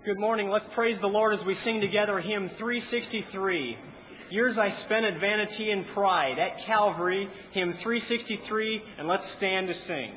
Good morning. Let's praise the Lord as we sing together hymn 363. Years I spent at vanity and pride at Calvary, hymn 363, and let's stand to sing.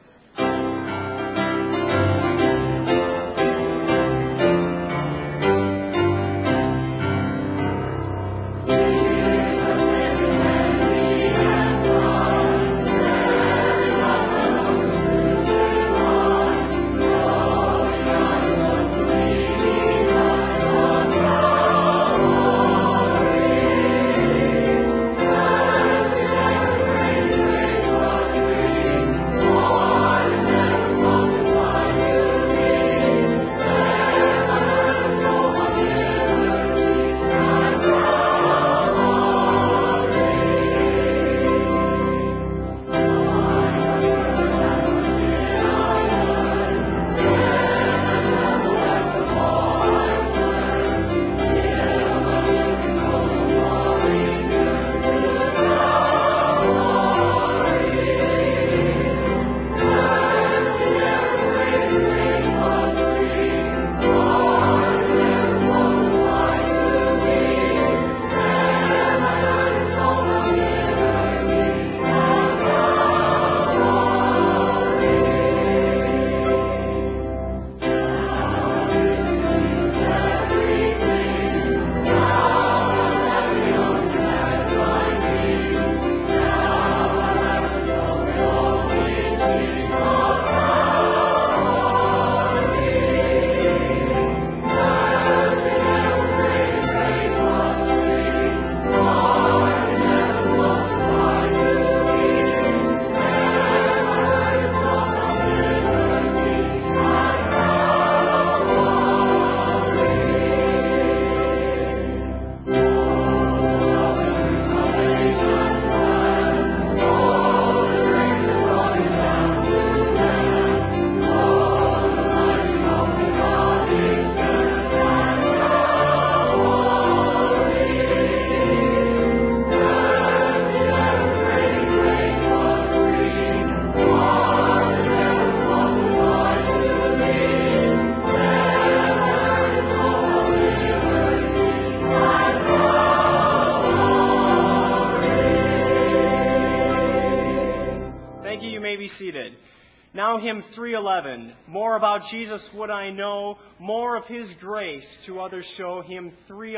Now hymn 311, more about Jesus would I know, more of His grace to others show, hymn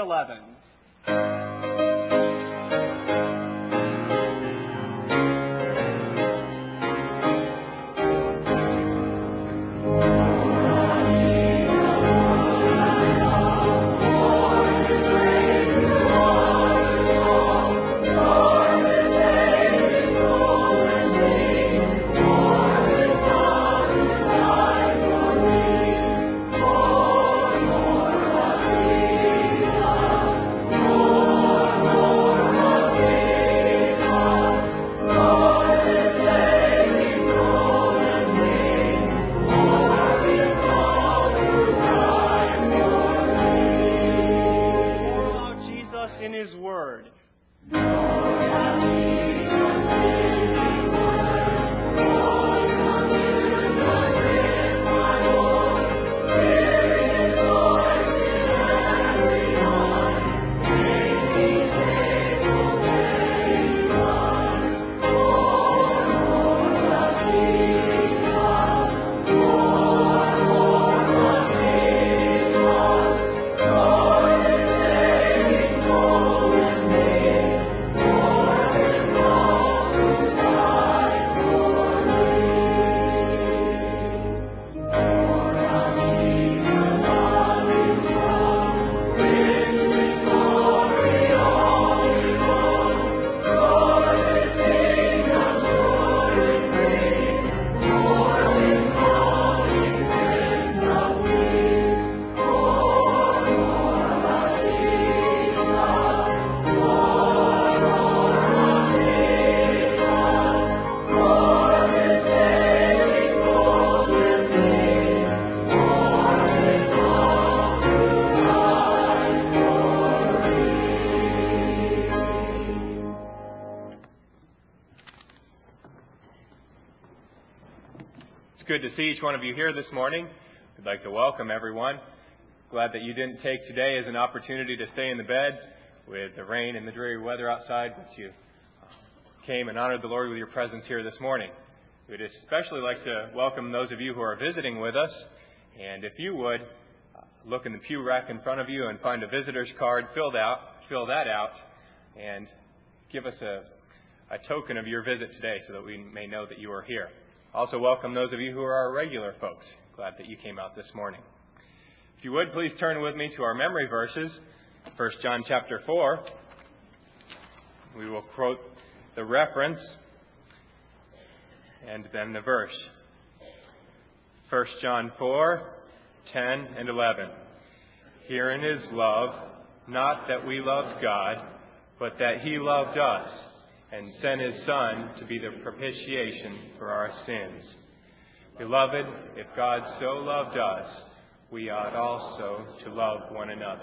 311. Good to see each one of you here this morning. We'd like to welcome everyone. Glad that you didn't take today as an opportunity to stay in the bed with the rain and the dreary weather outside, but you came and honored the Lord with your presence here this morning. We'd especially like to welcome those of you who are visiting with us, and if you would, look in the pew rack in front of you and find a visitor's card, fill that out, and give us a token of your visit today so that we may know that you are here. Also welcome those of you who are our regular folks. Glad that you came out this morning. If you would, please turn with me to our memory verses, 1 John chapter 4. We will quote the reference and then the verse. 1 John 4, 10 and 11. Herein is love, not that we loved God, but that He loved us, and sent His Son to be the propitiation for our sins. Beloved, if God so loved us, we ought also to love one another.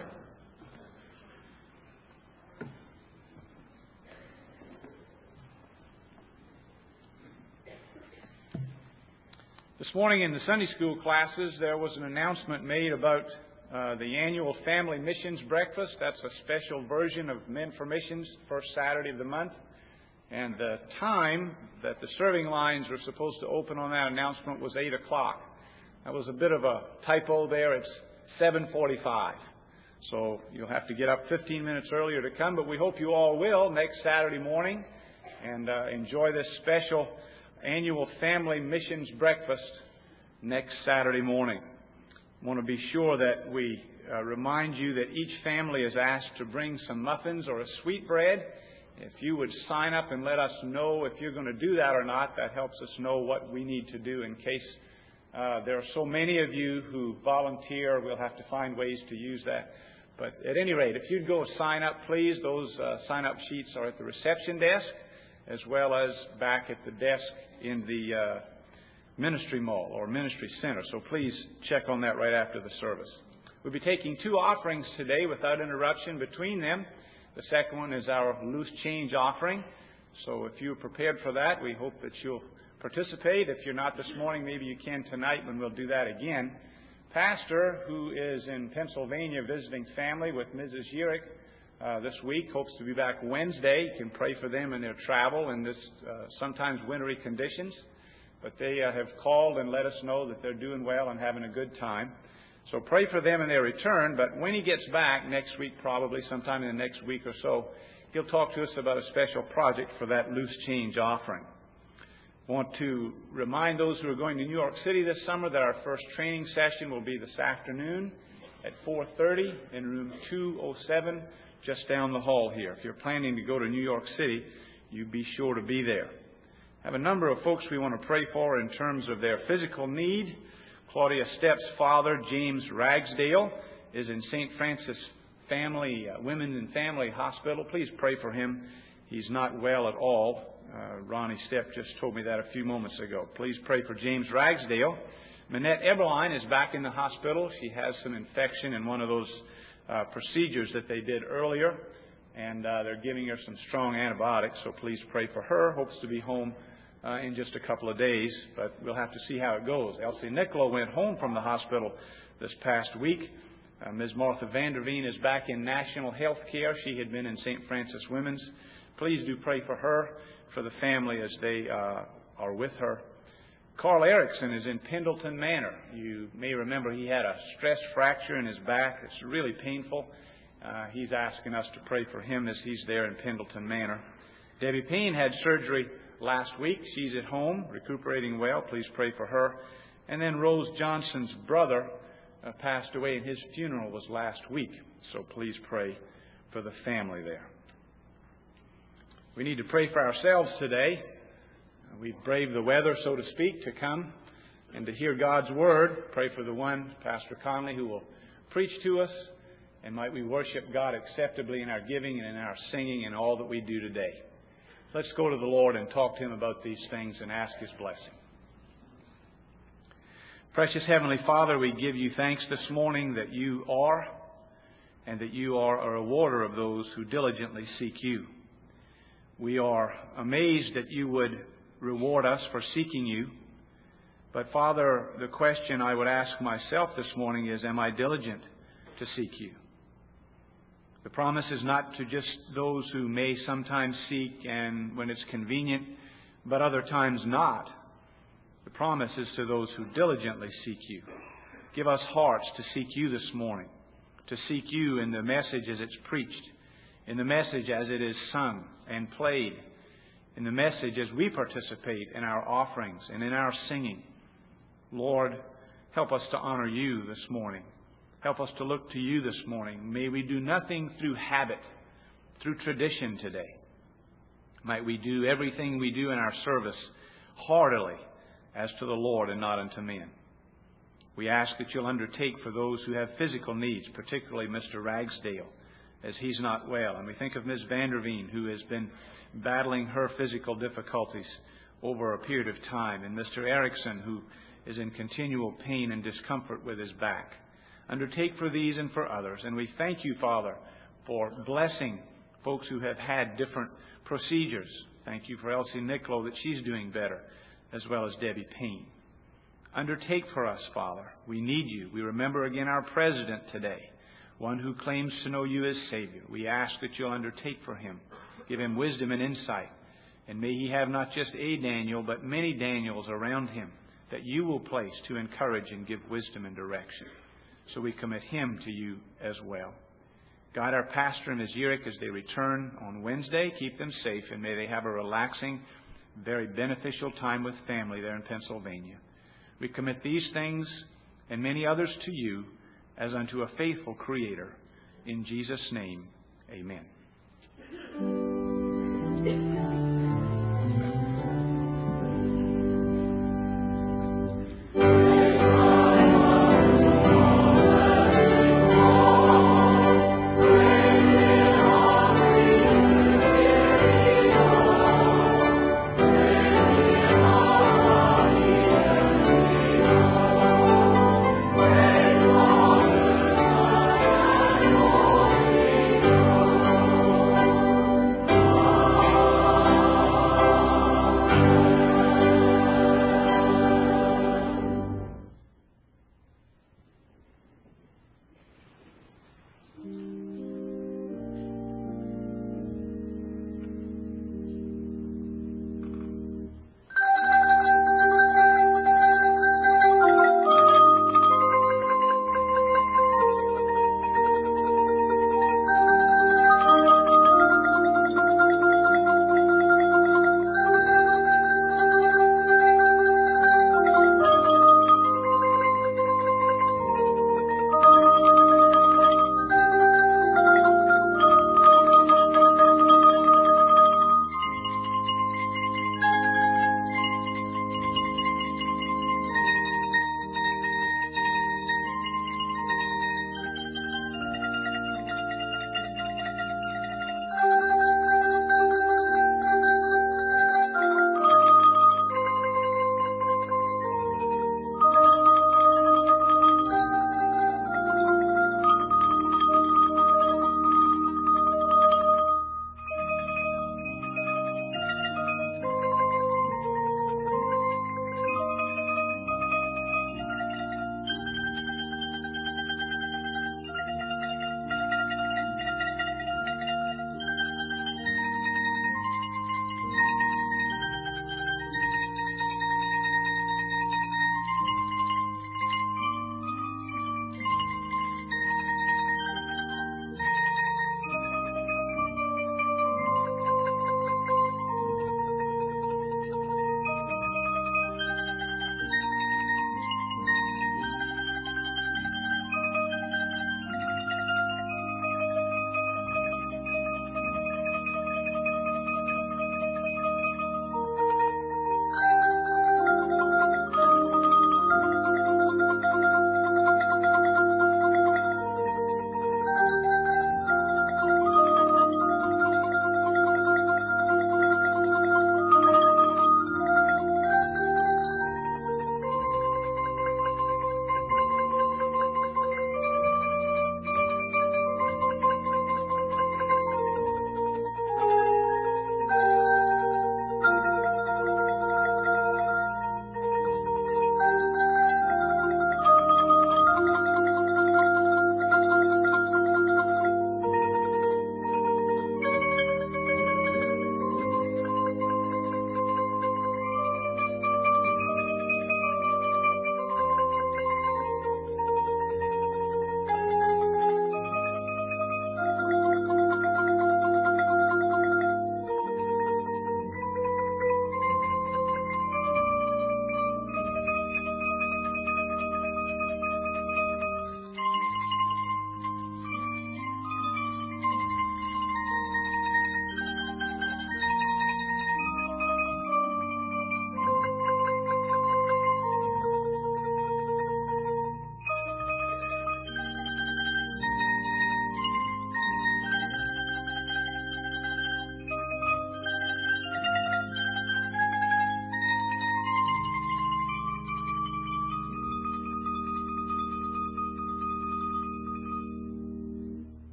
This morning in the Sunday school classes, there was an announcement made about the annual Family Missions Breakfast. That's a special version of Men for Missions, first Saturday of the month. And the time that the serving lines were supposed to open on that announcement was 8 o'clock. That was a bit of a typo there. It's 7:45. So you'll have to get up 15 minutes earlier to come, but we hope you all will next Saturday morning and enjoy this special annual Family Missions Breakfast next Saturday morning. I want to be sure that we remind you that each family is asked to bring some muffins or a sweetbread. If you would sign up and let us know if you're going to do that or not, that helps us know what we need to do in case there are so many of you who volunteer. We'll have to find ways to use that. But at any rate, if you'd go sign up, please. Those sign-up sheets are at the reception desk as well as back at the desk in the ministry mall or ministry center. So please check on that right after the service. We'll be taking 2 offerings today without interruption between them. The second one is our loose change offering. So if you're prepared for that, we hope that you'll participate. If you're not this morning, maybe you can tonight when we'll do that again. Pastor, who is in Pennsylvania visiting family with Mrs. Yurick this week, hopes to be back Wednesday. You can pray for them in their travel in this sometimes wintry conditions. But they have called and let us know that they're doing well and having a good time. So pray for them in their return. But when he gets back next week, probably sometime in the next week or so, he'll talk to us about a special project for that loose change offering. I want to remind those who are going to New York City this summer that our first training session will be this afternoon at 4:30 in room 207, just down the hall here. If you're planning to go to New York City, you be sure to be there. I have a number of folks we want to pray for in terms of their physical need. Claudia Stepp's father, James Ragsdale, is in St. Francis Women's and Family Hospital. Please pray for him. He's not well at all. Ronnie Stepp just told me that a few moments ago. Please pray for James Ragsdale. Minette Eberline is back in the hospital. She has some infection in one of those procedures that they did earlier, and they're giving her some strong antibiotics, so please pray for her. Hopes to be home in just a couple of days, but we'll have to see how it goes. Elsie Nicola went home from the hospital this past week. Ms. Martha Vanderveen is back in National Health Care. She had been in St. Francis Women's. Please do pray for her, for the family as they are with her. Carl Erickson is in Pendleton Manor. You may remember he had a stress fracture in his back. It's really painful. He's asking us to pray for him as he's there in Pendleton Manor. Debbie Payne had surgery last week. She's at home, recuperating well. Please pray for her. And then Rose Johnson's brother passed away, and his funeral was last week. So please pray for the family there. We need to pray for ourselves today. We've braved the weather, so to speak, to come and to hear God's Word. Pray for the one, Pastor Conley, who will preach to us. And might we worship God acceptably in our giving and in our singing and all that we do today. Let's go to the Lord and talk to Him about these things and ask His blessing. Precious Heavenly Father, we give You thanks this morning that You are, and that You are a rewarder of those who diligently seek You. We are amazed that You would reward us for seeking You. But Father, the question I would ask myself this morning is, am I diligent to seek you. The promise is not to just those who may sometimes seek and when it's convenient, but other times not. The promise is to those who diligently seek you. Give us hearts to seek you this morning, to seek you in the message as it's preached, in the message as it is sung and played, in the message as we participate in our offerings and in our singing. Lord, help us to honor you this morning. Help us to look to you this morning. May we do nothing through habit, through tradition today. Might we do everything we do in our service heartily as to the Lord and not unto men. We ask that you'll undertake for those who have physical needs, particularly Mr. Ragsdale, as he's not well. And we think of Ms. Vanderveen, who has been battling her physical difficulties over a period of time, and Mr. Erickson, who is in continual pain and discomfort with his back. Undertake for these and for others. And we thank you, Father, for blessing folks who have had different procedures. Thank you for Elsie Niccolo that she's doing better, as well as Debbie Payne. Undertake for us, Father. We need you. We remember again our president today, one who claims to know you as Savior. We ask that you'll undertake for him. Give him wisdom and insight. And may he have not just a Daniel, but many Daniels around him that you will place to encourage and give wisdom and direction. So we commit him to you as well. Guide our pastor and his Zurich as they return on Wednesday. Keep them safe, and may they have a relaxing, very beneficial time with family there in Pennsylvania. We commit these things and many others to you as unto a faithful Creator. In Jesus' name, amen.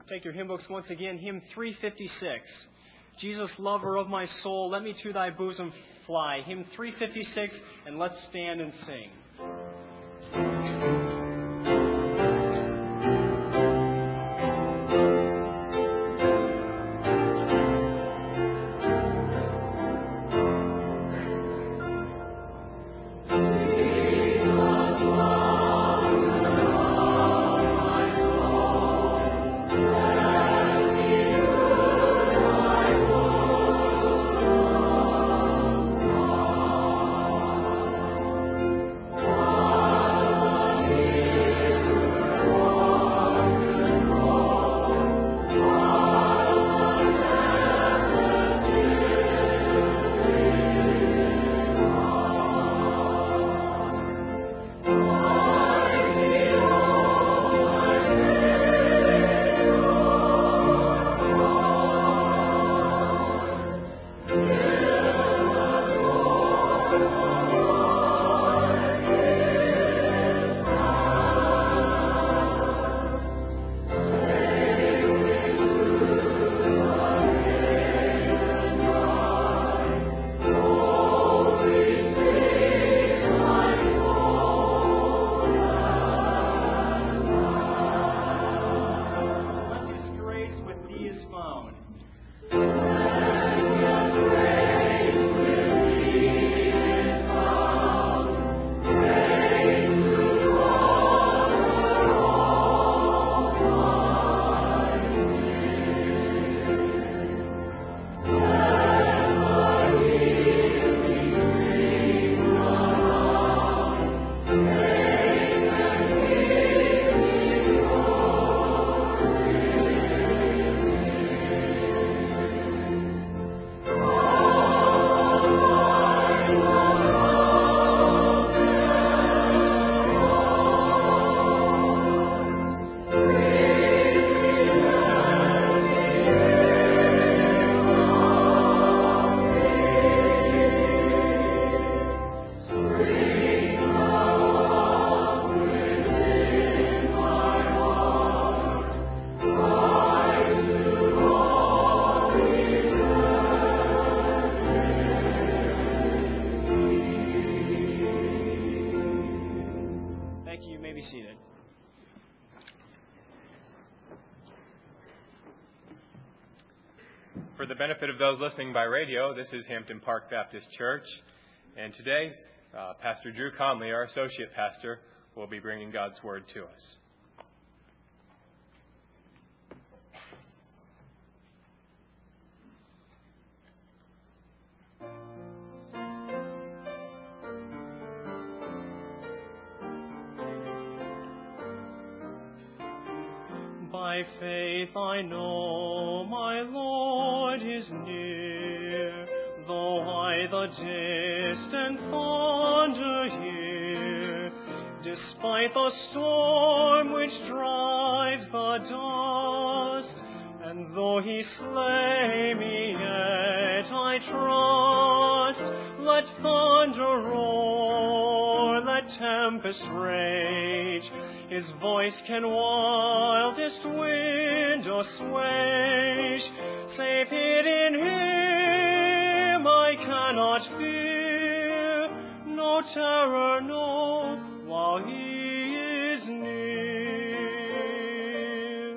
Take your hymn books once again, hymn 356. Jesus, lover of my soul, let me to thy bosom fly. Hymn 356, and let's stand and sing. For the benefit of those listening by radio, this is Hampton Park Baptist Church, and today, Pastor Drew Conley, our associate pastor, will be bringing God's Word to us. By faith I know my Lord is near, though I the distant thunder hear. Despite the storm which drives the dust, and though he slay me, yet I trust. Let thunder roar, let tempest rage, his voice can wildest wind assuage. Safe hid in him, I cannot fear, no terror, no, while he is near.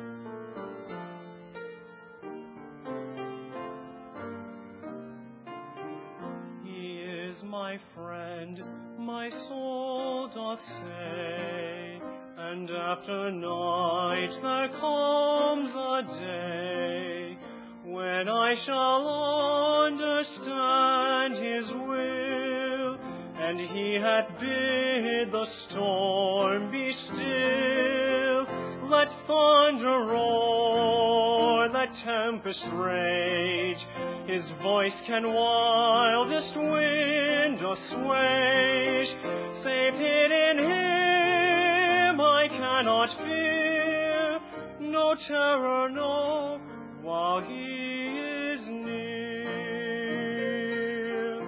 He is my friend, my soul doth say, and after night there comes a day when I shall understand his will, and he hath bid the storm be still. Let thunder roar, let tempest rage, his voice can wildest wind assuage. Safe hid in him, I cannot fear, no terror, no, while he is near.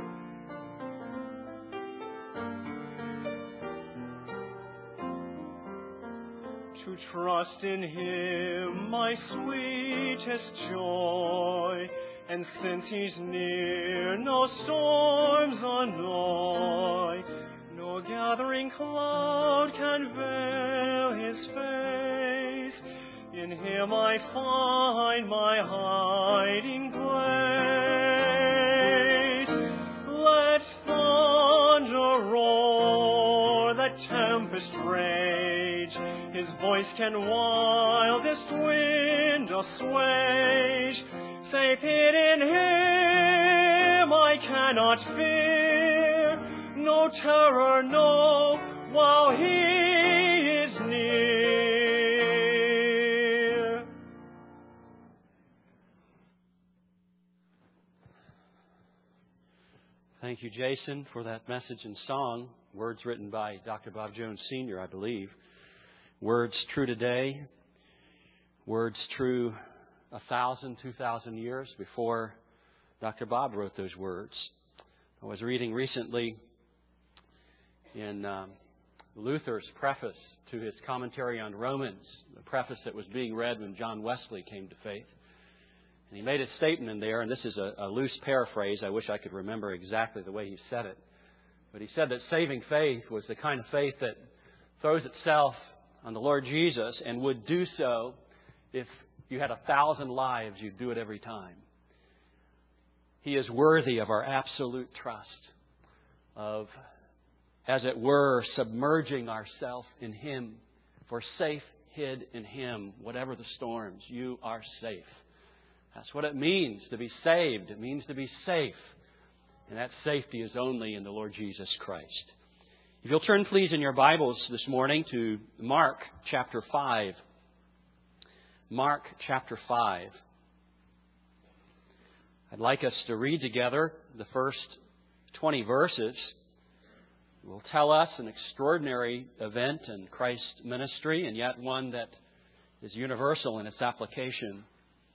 To trust in him, my my sweetest joy. And since He's near, no storms annoy. No gathering cloud can veil His face. In Him I find my hiding place. Let thunder roar, the tempest rage. His voice can wildest wind assuage. Safe hid in Him I cannot fear. No terror, no, while He is near. Thank you, Jason, for that message and song. Words written by Dr. Bob Jones Sr., I believe. Words true today. Words true 1,000, 2,000 years before Dr. Bob wrote those words. I was reading recently in Luther's preface to his commentary on Romans, the preface that was being read when John Wesley came to faith. And he made a statement in there, and this is a loose paraphrase. I wish I could remember exactly the way he said it. But he said that saving faith was the kind of faith that throws itself on the Lord Jesus and would do so if you had 1,000 lives, you'd do it every time. He is worthy of our absolute trust, of, as it were, submerging ourselves in Him. For safe hid in Him, whatever the storms, you are safe. That's what it means to be saved. It means to be safe. And that safety is only in the Lord Jesus Christ. If you'll turn, please, in your Bibles this morning to Mark chapter 5. Mark chapter 5. I'd like us to read together the first 20 verses. It will tell us an extraordinary event in Christ's ministry, and yet one that is universal in its application.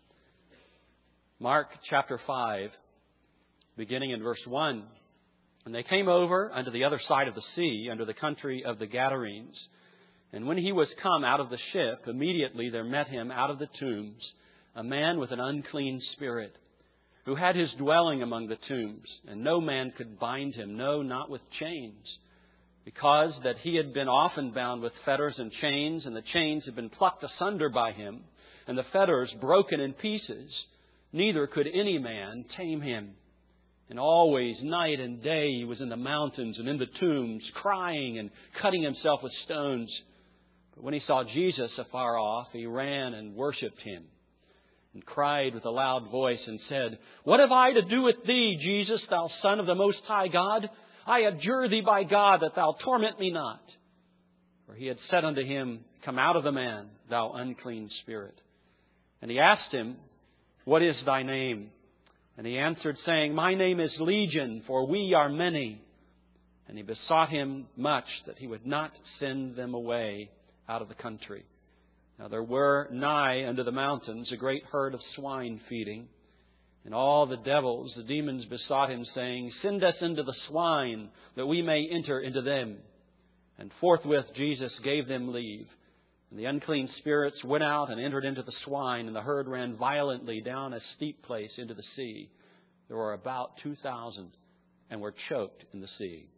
Mark chapter 5, beginning in verse 1. And they came over unto the other side of the sea, unto the country of the Gadarenes. And when He was come out of the ship, immediately there met Him out of the tombs a man with an unclean spirit, who had his dwelling among the tombs, and no man could bind him, no, not with chains, because that he had been often bound with fetters and chains, and the chains had been plucked asunder by him, and the fetters broken in pieces. Neither could any man tame him. And always, night and day, he was in the mountains and in the tombs, crying and cutting himself with stones. But when he saw Jesus afar off, he ran and worshipped Him, and cried with a loud voice and said, What have I to do with Thee, Jesus, Thou Son of the Most High God? I adjure Thee by God that Thou torment me not. For he had said unto him, Come out of the man, thou unclean spirit. And he asked him, What is thy name? And he answered, saying, My name is Legion, for we are many. And he besought him much that he would not send them away out of the country. Now there were nigh unto the mountains a great herd of swine feeding. And all the devils, the demons, besought him, saying, Send us into the swine, that we may enter into them. And forthwith Jesus gave them leave. And the unclean spirits went out and entered into the swine, and the herd ran violently down a steep place into the sea. There were about 2,000, and were choked in the sea.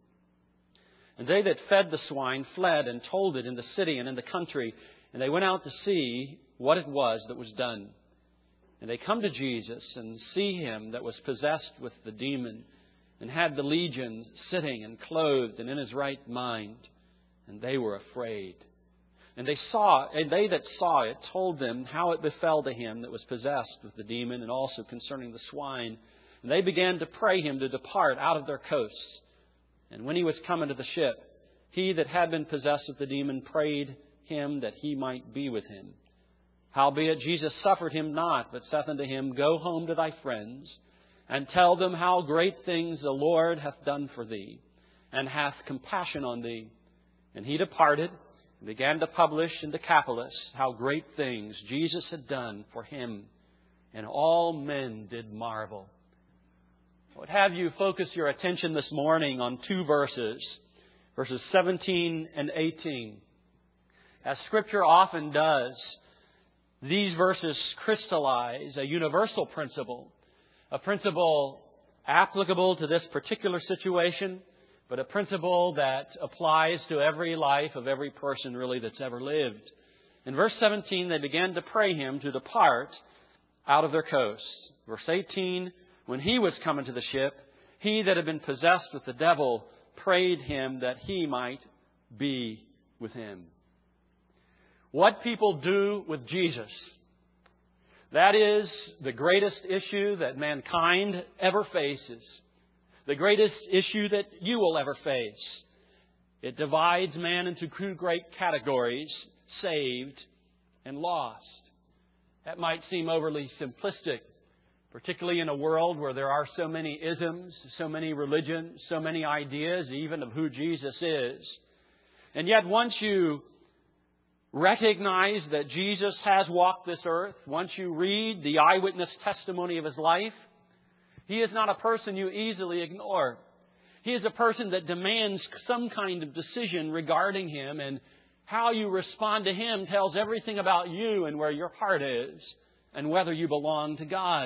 And they that fed the swine fled and told it in the city and in the country. And they went out to see what it was that was done. And they come to Jesus and see him that was possessed with the demon, and had the legion sitting and clothed and in his right mind. And they were afraid. And they that saw it told them how it befell to him that was possessed with the demon, and also concerning the swine. And they began to pray him to depart out of their coasts. And when he was come into the ship, he that had been possessed with the demon prayed him that he might be with him. Howbeit Jesus suffered him not, but saith unto him, Go home to thy friends, and tell them how great things the Lord hath done for thee, and hath compassion on thee. And he departed, and began to publish in Decapolis how great things Jesus had done for him. And all men did marvel. I would have you focus your attention this morning on two verses, verses 17 and 18. As Scripture often does, These verses crystallize a universal principle, a principle applicable to this particular situation, but a principle that applies to every life of every person really that's ever lived. In verse 17, they began to pray him to depart out of their coast. Verse 18, when he was come into the ship, he that had been possessed with the devil prayed him that he might be with him. What people do with Jesus, that is the greatest issue that mankind ever faces. The greatest issue that you will ever face. It divides man into two great categories, saved and lost. That might seem overly simplistic, particularly in a world where there are so many isms, so many religions, so many ideas, even of who Jesus is. And yet once you recognize that Jesus has walked this earth, once you read the eyewitness testimony of His life, He is not a person you easily ignore. He is a person that demands some kind of decision regarding Him, and how you respond to Him tells everything about you and where your heart is and whether you belong to God.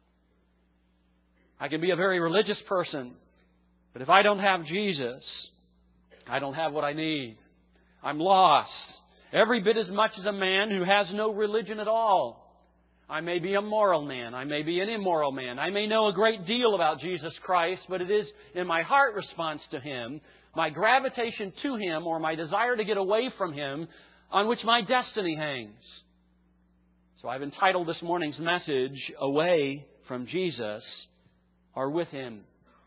I can be a very religious person, but if I don't have Jesus, I don't have what I need. I'm lost. Every bit as much as a man who has no religion at all. I may be a moral man. I may be an immoral man. I may know a great deal about Jesus Christ, but it is in my heart response to Him, my gravitation to Him, or my desire to get away from Him, on which my destiny hangs. So I've entitled this morning's message, Away from Jesus or With Him.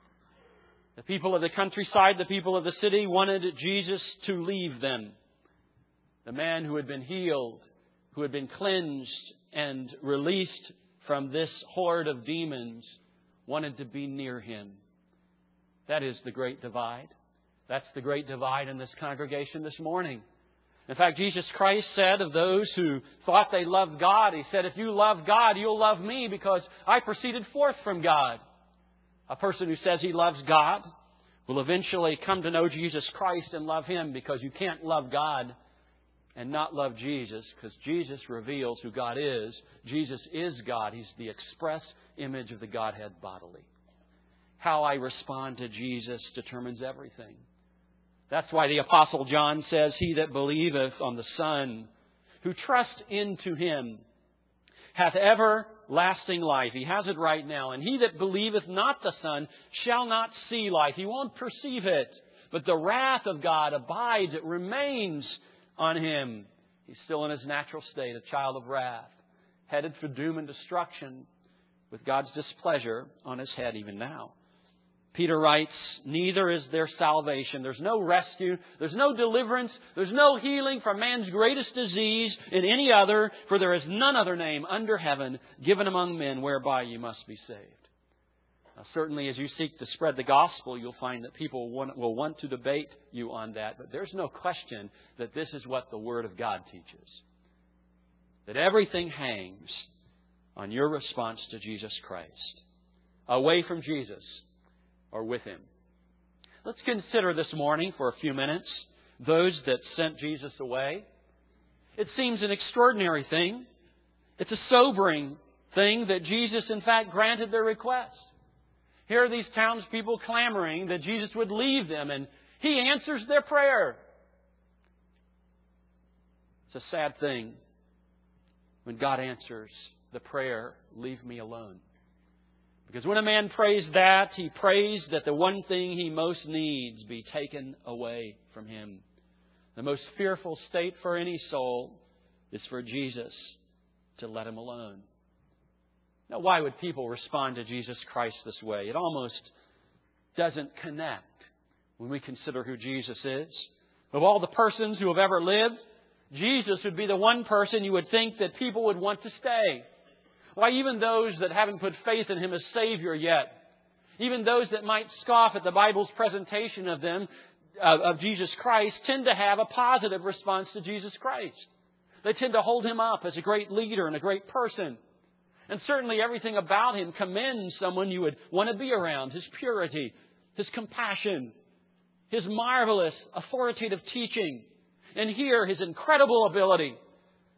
The people of the countryside, the people of the city wanted Jesus to leave them. The man who had been healed, who had been cleansed and released from this horde of demons, wanted to be near Him. That is the great divide. That's the great divide in this congregation this morning. In fact, Jesus Christ said of those who thought they loved God, He said, if you love God, you'll love me because I proceeded forth from God. A person who says he loves God will eventually come to know Jesus Christ and love Him, because you can't love God and not love Jesus, because Jesus reveals who God is. Jesus is God. He's the express image of the Godhead bodily. How I respond to Jesus determines everything. That's why the Apostle John says, he that believeth on the Son, who trusts into Him, hath everlasting life. He has it right now. And he that believeth not the Son shall not see life. He won't perceive it. But the wrath of God abides, it remains on him. He's still in his natural state, a child of wrath, headed for doom and destruction, with God's displeasure on his head even now. Peter writes, neither is there salvation. There's no rescue. There's no deliverance. There's no healing from man's greatest disease in any other, for there is none other name under heaven given among men whereby you must be saved. Now, certainly as you seek to spread the gospel, you'll find that people will want to debate you on that. But there's no question that this is what the Word of God teaches. That everything hangs on your response to Jesus Christ. Away from Jesus or with Him. Let's consider this morning for a few minutes those that sent Jesus away. It seems an extraordinary thing. It's a sobering thing that Jesus, in fact, granted their request. Here are these townspeople clamoring that Jesus would leave them, and He answers their prayer. It's a sad thing when God answers the prayer, leave me alone. Because when a man prays that, he prays that the one thing he most needs be taken away from him. The most fearful state for any soul is for Jesus to let him alone. Now, why would people respond to Jesus Christ this way? It almost doesn't connect when we consider who Jesus is. Of all the persons who have ever lived, Jesus would be the one person you would think that people would want to stay. Why, even those that haven't put faith in Him as Savior yet, even those that might scoff at the Bible's presentation of them, of Jesus Christ, tend to have a positive response to Jesus Christ. They tend to hold Him up as a great leader and a great person. And certainly everything about Him commends someone you would want to be around. His purity, His compassion, His marvelous authoritative teaching, and here His incredible ability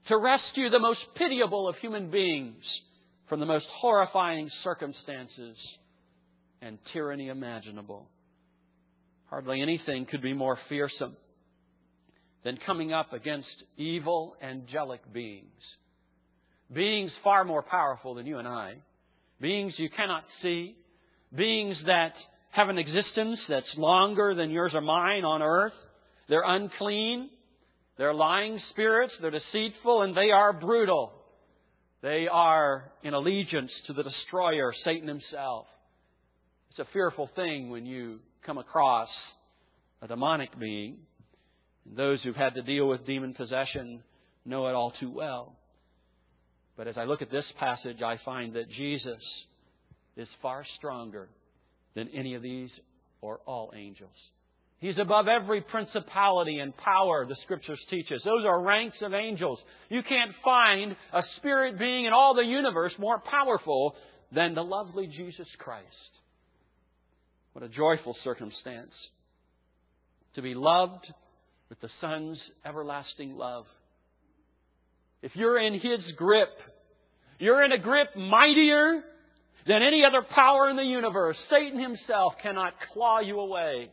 to rescue the most pitiable of human beings from the most horrifying circumstances and tyranny imaginable. Hardly anything could be more fearsome than coming up against evil angelic beings. Beings far more powerful than you and I. Beings you cannot see. Beings that have an existence that's longer than yours or mine on earth. They're unclean. They're lying spirits. They're deceitful, and they are brutal. They are in allegiance to the destroyer, Satan himself. It's a fearful thing when you come across a demonic being. Those who've had to deal with demon possession know it all too well. But as I look at this passage, I find that Jesus is far stronger than any of these or all angels. He's above every principality and power, the Scriptures teach us. Those are ranks of angels. You can't find a spirit being in all the universe more powerful than the lovely Jesus Christ. What a joyful circumstance to be loved with the Son's everlasting love. If you're in His grip, you're in a grip mightier than any other power in the universe. Satan himself cannot claw you away.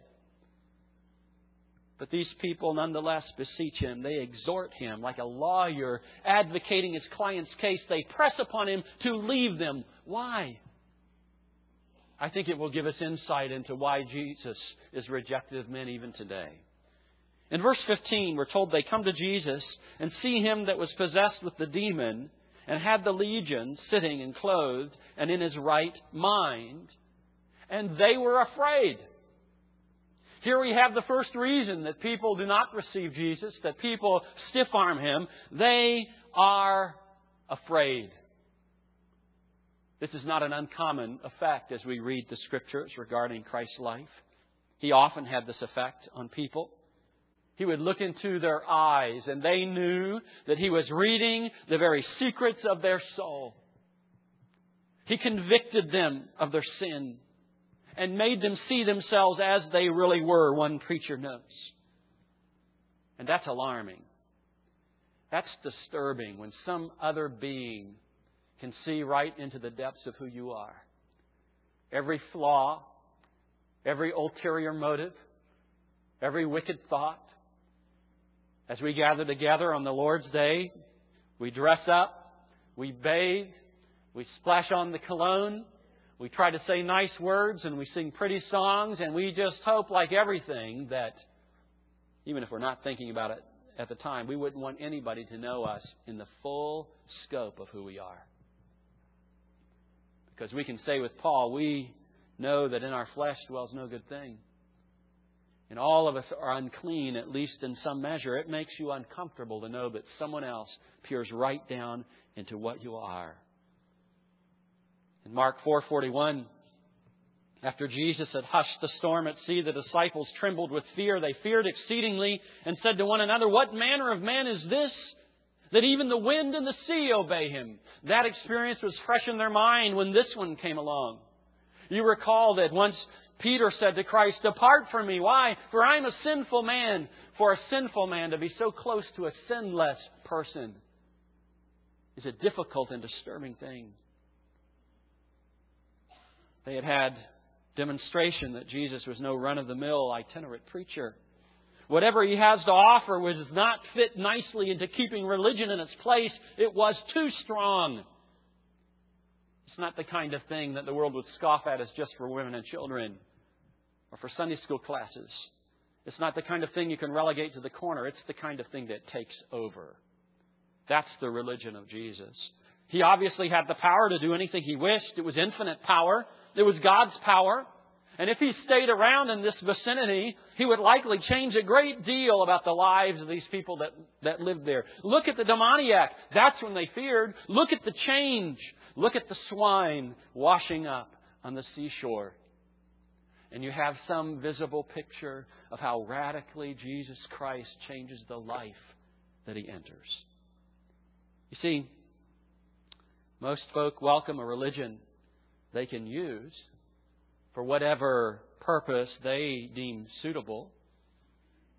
But these people nonetheless beseech Him. They exhort Him like a lawyer advocating his client's case. They press upon Him to leave them. Why? I think it will give us insight into why Jesus is rejected of men even today. In verse 15, we're told they come to Jesus and see Him that was possessed with the demon and had the legion sitting and clothed and in his right mind. And they were afraid. Here we have the first reason that people do not receive Jesus, that people stiff-arm Him. They are afraid. This is not an uncommon effect as we read the Scriptures regarding Christ's life. He often had this effect on people. He would look into their eyes and they knew that He was reading the very secrets of their soul. He convicted them of their sin and made them see themselves as they really were, one preacher notes. And that's alarming. That's disturbing when some other being can see right into the depths of who you are. Every flaw, every ulterior motive, every wicked thought. As we gather together on the Lord's Day, we dress up, we bathe, we splash on the cologne, we try to say nice words, and we sing pretty songs, and we just hope, like everything, that even if we're not thinking about it at the time, we wouldn't want anybody to know us in the full scope of who we are. Because we can say with Paul, we know that in our flesh dwells no good thing. And all of us are unclean, at least in some measure. It makes you uncomfortable to know that someone else peers right down into what you are. In Mark 4:41, after Jesus had hushed the storm at sea, the disciples trembled with fear. They feared exceedingly and said to one another, "What manner of man is this, that even the wind and the sea obey Him?" That experience was fresh in their mind when this one came along. You recall that once Peter said to Christ, "Depart from me." Why? For I'm a sinful man. For a sinful man to be so close to a sinless person is a difficult and disturbing thing. They had had demonstration that Jesus was no run-of-the-mill itinerant preacher. Whatever He has to offer does not fit nicely into keeping religion in its place. It was too strong. It's not the kind of thing that the world would scoff at as just for women and children or for Sunday school classes. It's not the kind of thing you can relegate to the corner. It's the kind of thing that takes over. That's the religion of Jesus. He obviously had the power to do anything He wished. It was infinite power. It was God's power. And if He stayed around in this vicinity, He would likely change a great deal about the lives of these people that lived there. Look at the demoniac. That's when they feared. Look at the change. Look at the swine washing up on the seashore. And you have some visible picture of how radically Jesus Christ changes the life that He enters. You see, most folk welcome a religion they can use for whatever purpose they deem suitable.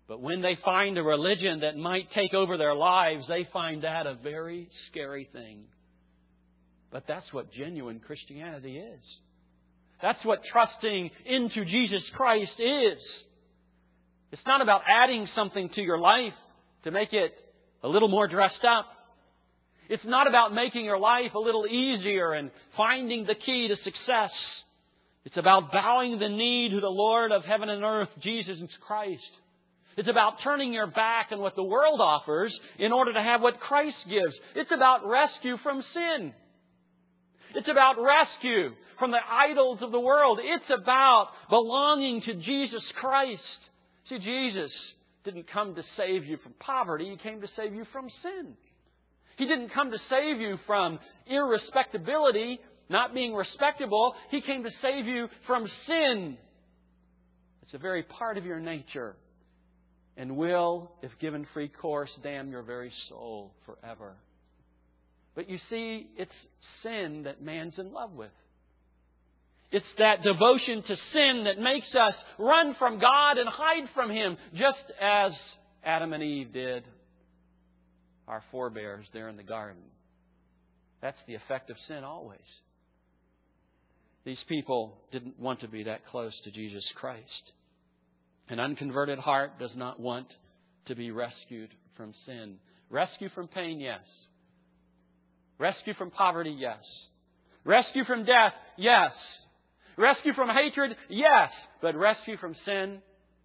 But when they find a religion that might take over their lives, they find that a very scary thing. But that's what genuine Christianity is. That's what trusting into Jesus Christ is. It's not about adding something to your life to make it a little more dressed up. It's not about making your life a little easier and finding the key to success. It's about bowing the knee to the Lord of heaven and earth, Jesus Christ. It's about turning your back on what the world offers in order to have what Christ gives. It's about rescue from sin. It's about rescue from the idols of the world. It's about belonging to Jesus Christ. See, Jesus didn't come to save you from poverty. He came to save you from sin. He didn't come to save you from irrespectability, not being respectable. He came to save you from sin. It's a very part of your nature and will, if given free course, damn your very soul forever. But you see, it's sin that man's in love with. It's that devotion to sin that makes us run from God and hide from Him, just as Adam and Eve did, our forebears there in the garden. That's the effect of sin always. These people didn't want to be that close to Jesus Christ. An unconverted heart does not want to be rescued from sin. Rescue from pain, yes. Rescue from poverty, yes. Rescue from death, yes. Rescue from hatred, yes. But rescue from sin,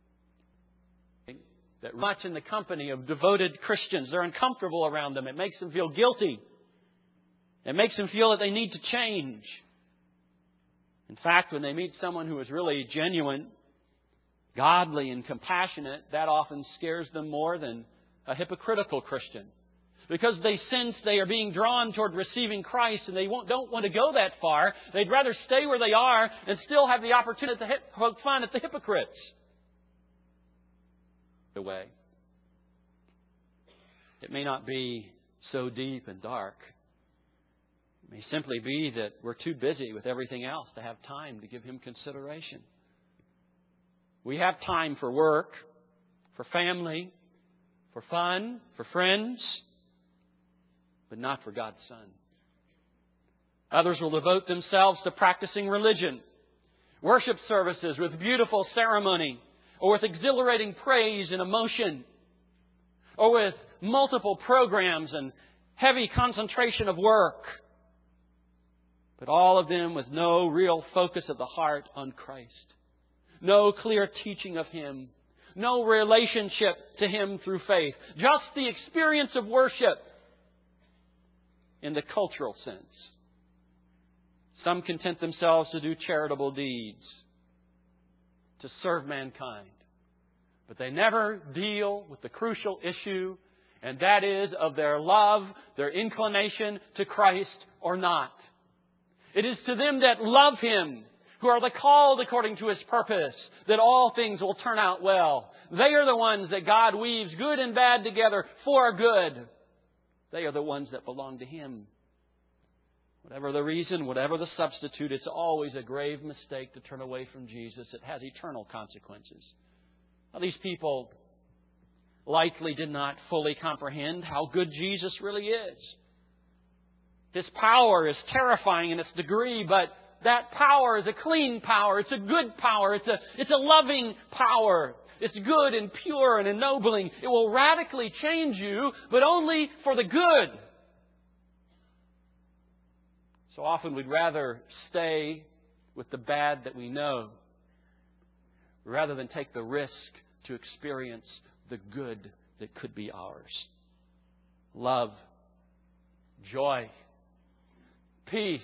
that much in the company of devoted Christians. They're uncomfortable around them. It makes them feel guilty. It makes them feel that they need to change. In fact, when they meet someone who is really genuine, godly, and compassionate, that often scares them more than a hypocritical Christian. Because they sense they are being drawn toward receiving Christ and they don't want to go that far. They'd rather stay where they are and still have the opportunity to poke fun at the hypocrites. The way. It may not be so deep and dark. It may simply be that we're too busy with everything else to have time to give Him consideration. We have time for work, for family, for fun, for friends, but not for God's Son. Others will devote themselves to practicing religion, worship services with beautiful ceremony, or with exhilarating praise and emotion, or with multiple programs and heavy concentration of work. But all of them with no real focus of the heart on Christ. No clear teaching of Him. No relationship to Him through faith. Just the experience of worship in the cultural sense. Some content themselves to do charitable deeds, to serve mankind. But they never deal with the crucial issue, and that is of their love, their inclination to Christ or not. It is to them that love Him, who are the called according to His purpose, that all things will turn out well. They are the ones that God weaves good and bad together for good. They are the ones that belong to Him. Whatever the reason, whatever the substitute, it's always a grave mistake to turn away from Jesus. It has eternal consequences. Now, these people likely did not fully comprehend how good Jesus really is. His power is terrifying in its degree, but that power is a clean power. It's a good power. It's a loving power. It's good and pure and ennobling. It will radically change you, but only for the good. So often we'd rather stay with the bad that we know rather than take the risk to experience the good that could be ours. Love, joy, peace,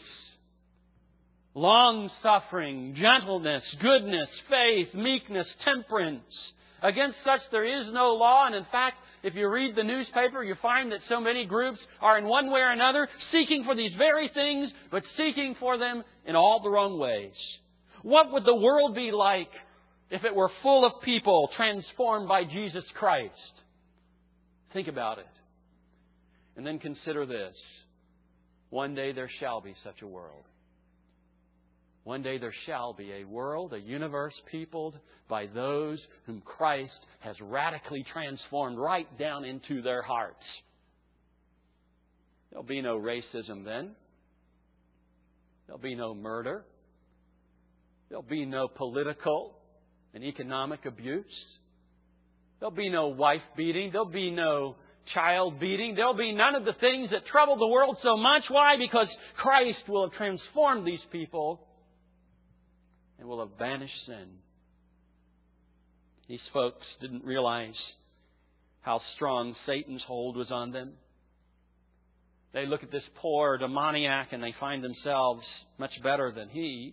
long-suffering, gentleness, goodness, faith, meekness, temperance. Against such there is no law. And in fact, if you read the newspaper, you find that so many groups are in one way or another seeking for these very things, but seeking for them in all the wrong ways. What would the world be like if it were full of people transformed by Jesus Christ? Think about it. And then consider this. One day there shall be such a world. One day there shall be a world, a universe peopled by those whom Christ has radically transformed right down into their hearts. There'll be no racism then. There'll be no murder. There'll be no political and economic abuse. There'll be no wife beating. There'll be no child beating. There'll be none of the things that trouble the world so much. Why? Because Christ will have transformed these people and will have banished sin. These folks didn't realize how strong Satan's hold was on them. They look at this poor demoniac and they find themselves much better than he.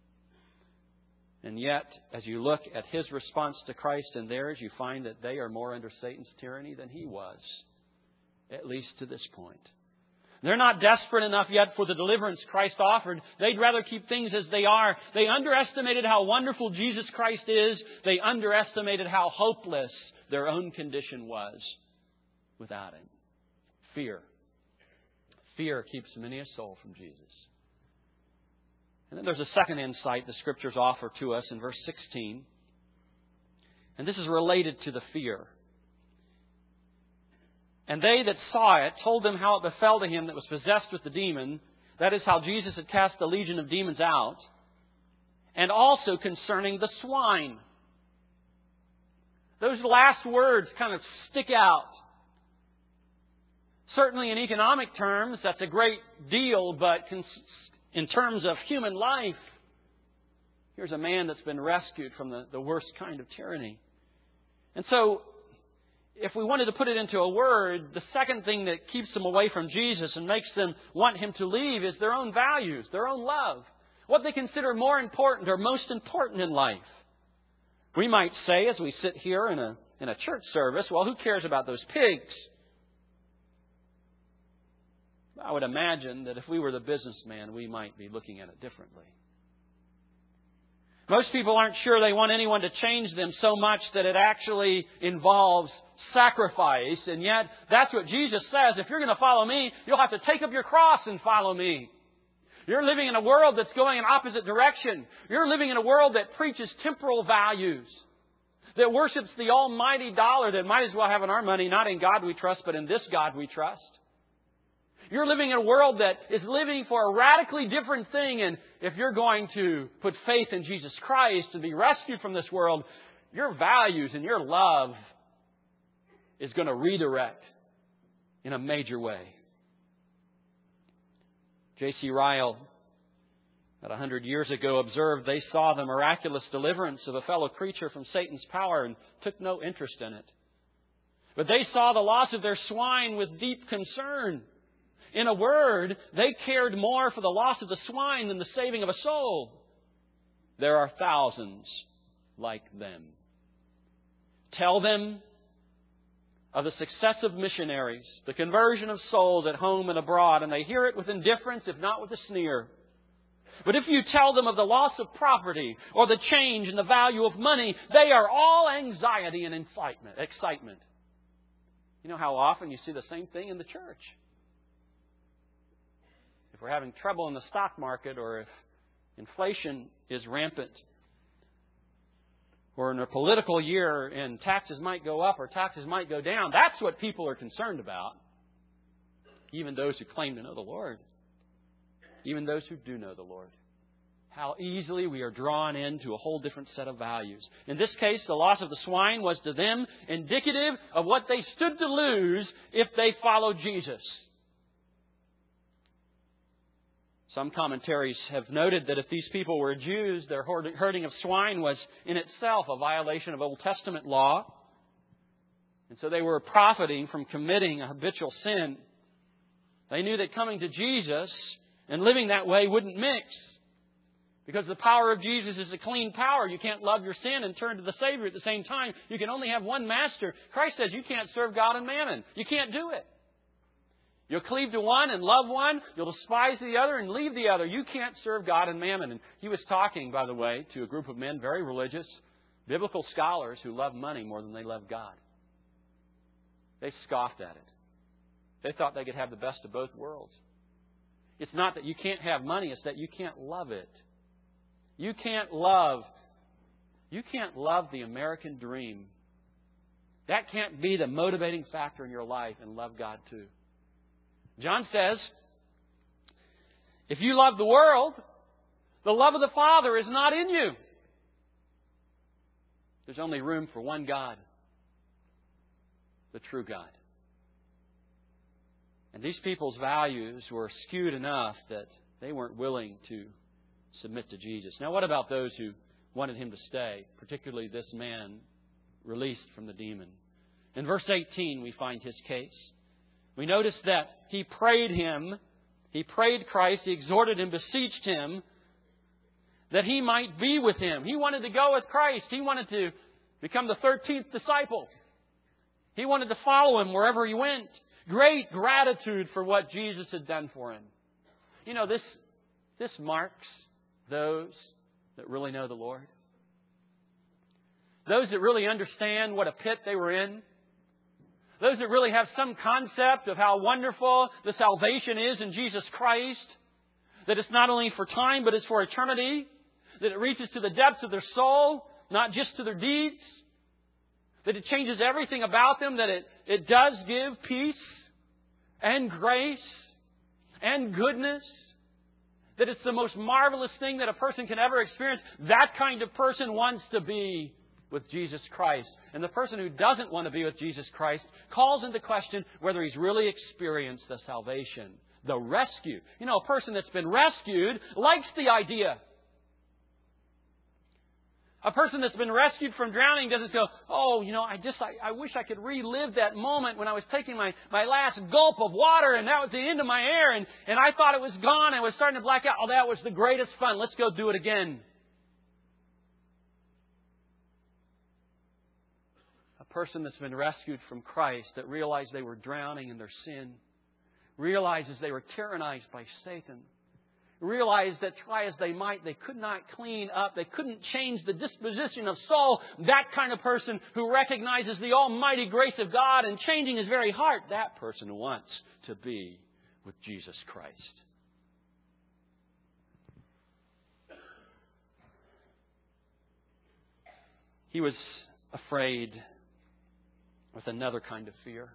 And yet, as you look at his response to Christ and theirs, you find that they are more under Satan's tyranny than he was, at least to this point. They're not desperate enough yet for the deliverance Christ offered. They'd rather keep things as they are. They underestimated how wonderful Jesus Christ is. They underestimated how hopeless their own condition was without Him. Fear. Fear keeps many a soul from Jesus. And then there's a second insight the Scriptures offer to us in verse 16. And this is related to the fear. And they that saw it told them how it befell to him that was possessed with the demon. That is how Jesus had cast the legion of demons out. And also concerning the swine. Those last words kind of stick out. Certainly in economic terms, that's a great deal, but in terms of human life, here's a man that's been rescued from the worst kind of tyranny. And so, if we wanted to put it into a word, the second thing that keeps them away from Jesus and makes them want Him to leave is their own values, their own love. What they consider more important or most important in life. We might say, as we sit here in a church service, well, who cares about those pigs? I would imagine that if we were the businessman, we might be looking at it differently. Most people aren't sure they want anyone to change them so much that it actually involves sacrifice. And yet, that's what Jesus says. If you're going to follow me, you'll have to take up your cross and follow me. You're living in a world that's going in opposite direction. You're living in a world that preaches temporal values. That worships the almighty dollar that might as well have in our money, not in God we trust, but in this God we trust. You're living in a world that is living for a radically different thing. And if you're going to put faith in Jesus Christ and be rescued from this world, your values and your love is going to redirect in a major way. J.C. Ryle, about 100 years ago, observed they saw the miraculous deliverance of a fellow creature from Satan's power and took no interest in it. But they saw the loss of their swine with deep concern. In a word, they cared more for the loss of the swine than the saving of a soul. There are thousands like them. Tell them of the success of missionaries, the conversion of souls at home and abroad, and they hear it with indifference, if not with a sneer. But if you tell them of the loss of property or the change in the value of money, they are all anxiety and excitement. You know how often you see the same thing in the church? If we're having trouble in the stock market, or if inflation is rampant, or in a political year and taxes might go up or taxes might go down, that's what people are concerned about. Even those who claim to know the Lord. Even those who do know the Lord. How easily we are drawn into a whole different set of values. In this case, the loss of the swine was to them indicative of what they stood to lose if they followed Jesus. Some commentaries have noted that if these people were Jews, their herding of swine was in itself a violation of Old Testament law. And so they were profiting from committing a habitual sin. They knew that coming to Jesus and living that way wouldn't mix. Because the power of Jesus is a clean power. You can't love your sin and turn to the Savior at the same time. You can only have one master. Christ says you can't serve God and mammon. You can't do it. You'll cleave to one and love one. You'll despise the other and leave the other. You can't serve God and mammon. And he was talking, by the way, to a group of men, very religious, biblical scholars who love money more than they love God. They scoffed at it. They thought they could have the best of both worlds. It's not that you can't have money, it's that you can't love it. You can't love the American dream. That can't be the motivating factor in your life and love God too. John says, if you love the world, the love of the Father is not in you. There's only room for one God, the true God. And these people's values were skewed enough that they weren't willing to submit to Jesus. Now, what about those who wanted Him to stay, particularly this man released from the demon? In verse 18, we find his case. We notice that he prayed Him, he prayed Christ, he exhorted Him, beseeched Him, that he might be with Him. He wanted to go with Christ. He wanted to become the 13th disciple. He wanted to follow Him wherever He went. Great gratitude for what Jesus had done for him. You know, this marks those that really know the Lord. Those that really understand what a pit they were in. Those that really have some concept of how wonderful the salvation is in Jesus Christ. That it's not only for time, but it's for eternity. That it reaches to the depths of their soul, not just to their deeds. That it changes everything about them. That it does give peace and grace and goodness. That it's the most marvelous thing that a person can ever experience. That kind of person wants to be with Jesus Christ. And the person who doesn't want to be with Jesus Christ calls into question whether he's really experienced the salvation, the rescue. You know, a person that's been rescued likes the idea. A person that's been rescued from drowning doesn't go, oh, you know, I wish I could relive that moment when I was taking my last gulp of water and that was the end of my air and I thought it was gone and I was starting to black out. Oh, that was the greatest fun. Let's go do it again. A person that's been rescued from Christ, that realized they were drowning in their sin, realizes they were tyrannized by Satan, realized that try as they might, they could not clean up, they couldn't change the disposition of soul. That kind of person who recognizes the almighty grace of God and changing his very heart, that person wants to be with Jesus Christ. He was afraid with another kind of fear.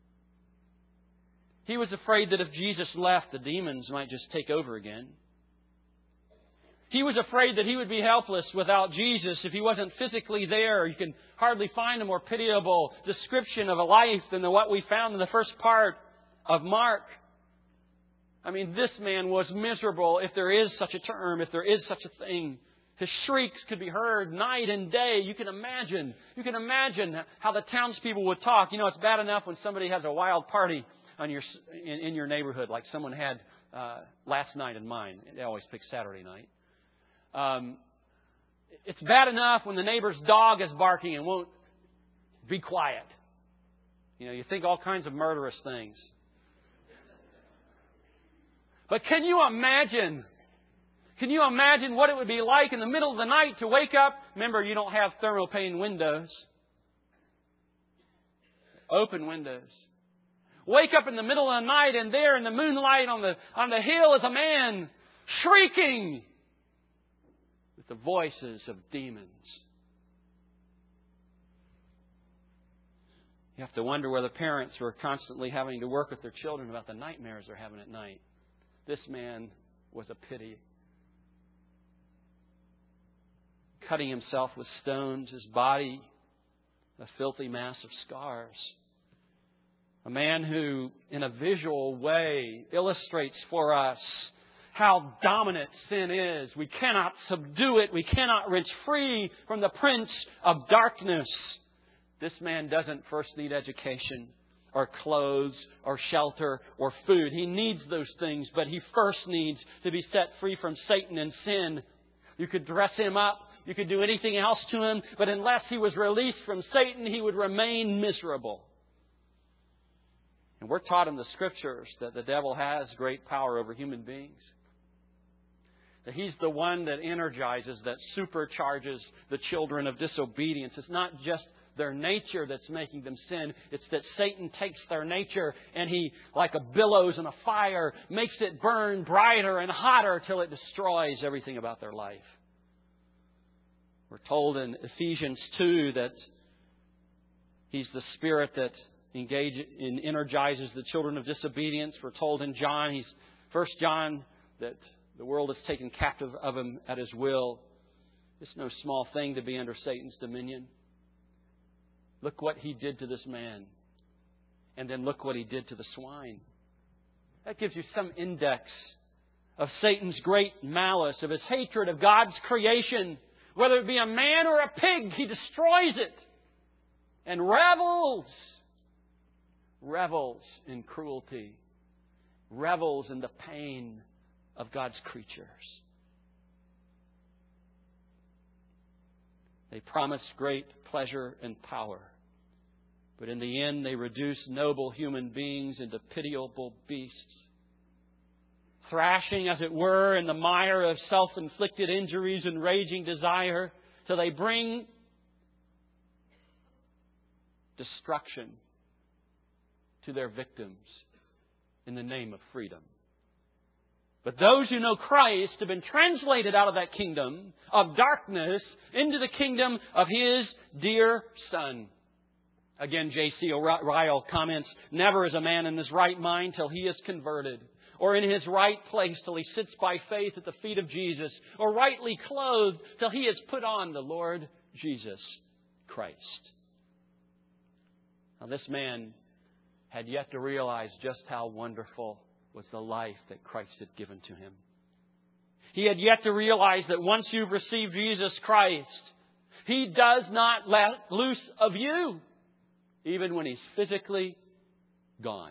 He was afraid that if Jesus left, the demons might just take over again. He was afraid that he would be helpless without Jesus if he wasn't physically there. You can hardly find a more pitiable description of a life than what we found in the first part of Mark. I mean, this man was miserable, if there is such a term, if there is such a thing. His shrieks could be heard night and day. You can imagine how the townspeople would talk. You know, it's bad enough when somebody has a wild party in your neighborhood, like someone had last night in mine. They always pick Saturday night. It's bad enough when the neighbor's dog is barking and won't be quiet. You know, you think all kinds of murderous things. But can you imagine what it would be like in the middle of the night to wake up? Remember, you don't have thermopane windows. Open windows. Wake up in the middle of the night and there in the moonlight on the hill is a man shrieking with the voices of demons. You have to wonder whether parents were constantly having to work with their children about the nightmares they're having at night. This man was a pity. Cutting himself with stones, his body a filthy mass of scars. A man who, in a visual way, illustrates for us how dominant sin is. We cannot subdue it. We cannot wrench free from the prince of darkness. This man doesn't first need education or clothes or shelter or food. He needs those things, but he first needs to be set free from Satan and sin. You could dress him up. You could do anything else to him, but unless he was released from Satan, he would remain miserable. And we're taught in the Scriptures that the devil has great power over human beings. That he's the one that energizes, that supercharges the children of disobedience. It's not just their nature that's making them sin. It's that Satan takes their nature and he, like a billows in a fire, makes it burn brighter and hotter till it destroys everything about their life. We're told in Ephesians 2 that He's the Spirit that energizes the children of disobedience. We're told in 1 John, that the world is taken captive of Him at His will. It's no small thing to be under Satan's dominion. Look what He did to this man. And then look what He did to the swine. That gives you some index of Satan's great malice, of his hatred of God's creation. Whether it be a man or a pig, he destroys it. And revels in cruelty, revels in the pain of God's creatures. They promise great pleasure and power, but in the end they reduce noble human beings into pitiable beasts, thrashing, as it were, in the mire of self-inflicted injuries and raging desire, till they bring destruction to their victims in the name of freedom. But those who know Christ have been translated out of that kingdom of darkness into the kingdom of His dear Son. Again, J.C. Ryle comments, never is a man in his right mind till he is converted, or in his right place till he sits by faith at the feet of Jesus, or rightly clothed till he has put on the Lord Jesus Christ. Now, this man had yet to realize just how wonderful was the life that Christ had given to him. He had yet to realize that once you've received Jesus Christ, He does not let loose of you, even when He's physically gone.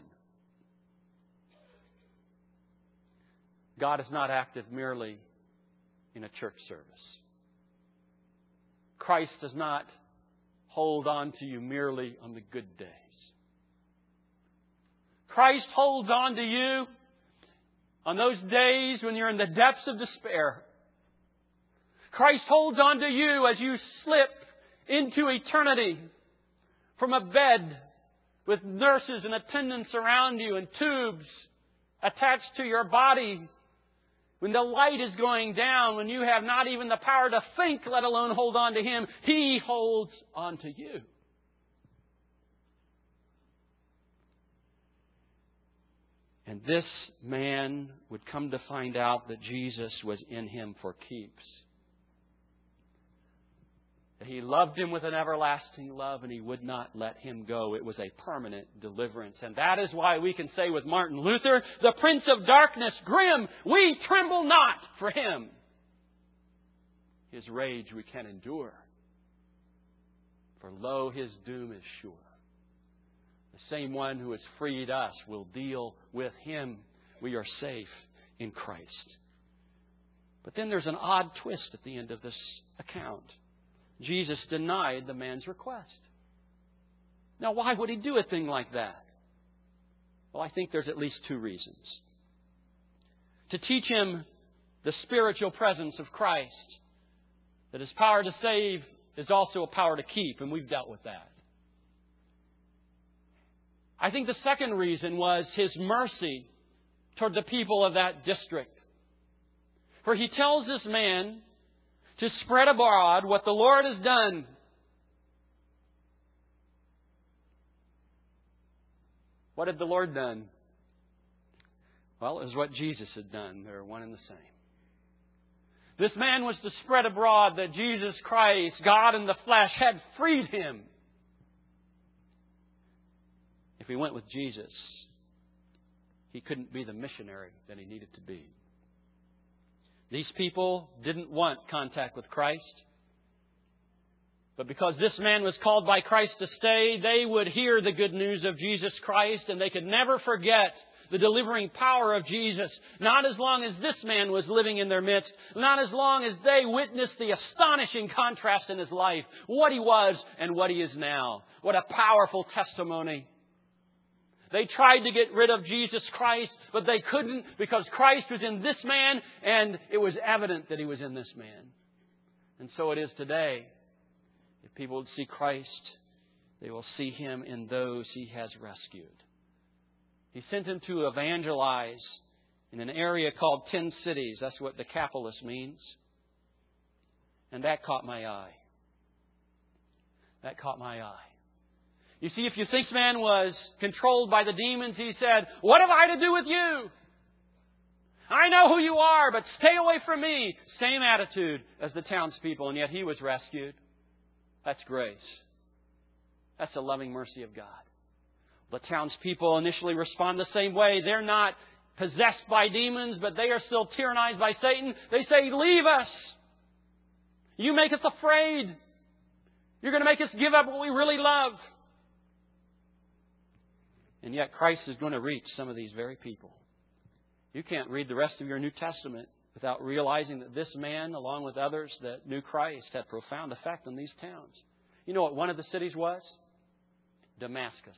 God is not active merely in a church service. Christ does not hold on to you merely on the good days. Christ holds on to you on those days when you're in the depths of despair. Christ holds on to you as you slip into eternity from a bed with nurses and attendants around you and tubes attached to your body. When the light is going down, when you have not even the power to think, let alone hold on to Him, He holds on to you. And this man would come to find out that Jesus was in him for keeps. That He loved him with an everlasting love and He would not let him go. It was a permanent deliverance. And that is why we can say with Martin Luther, the Prince of Darkness, grim, we tremble not for Him. His rage we can endure. For lo, His doom is sure. The same one who has freed us will deal with Him. We are safe in Christ. But then there's an odd twist at the end of this account. Jesus denied the man's request. Now, why would He do a thing like that? Well, I think there's at least two reasons. To teach him the spiritual presence of Christ, that His power to save is also a power to keep, and we've dealt with that. I think the second reason was His mercy toward the people of that district. For He tells this man to spread abroad what the Lord has done. What had the Lord done? Well, it was what Jesus had done. They're one and the same. This man was to spread abroad that Jesus Christ, God in the flesh, had freed him. If he went with Jesus, he couldn't be the missionary that he needed to be. These people didn't want contact with Christ. But because this man was called by Christ to stay, they would hear the good news of Jesus Christ, and they could never forget the delivering power of Jesus. Not as long as this man was living in their midst. Not as long as they witnessed the astonishing contrast in his life. What he was and what he is now. What a powerful testimony. They tried to get rid of Jesus Christ, but they couldn't because Christ was in this man, and it was evident that He was in this man. And so it is today. If people would see Christ, they will see Him in those He has rescued. He sent him to evangelize in an area called 10 cities. That's what Decapolis means. And that caught my eye. That caught my eye. You see, if you think this man was controlled by the demons, he said, "What have I to do with you? I know who you are, but stay away from me." Same attitude as the townspeople, and yet he was rescued. That's grace. That's the loving mercy of God. The townspeople initially respond the same way. They're not possessed by demons, but they are still tyrannized by Satan. They say, "Leave us. You make us afraid. You're going to make us give up what we really love." And yet Christ is going to reach some of these very people. You can't read the rest of your New Testament without realizing that this man, along with others that knew Christ, had profound effect on these towns. You know what one of the cities was? Damascus.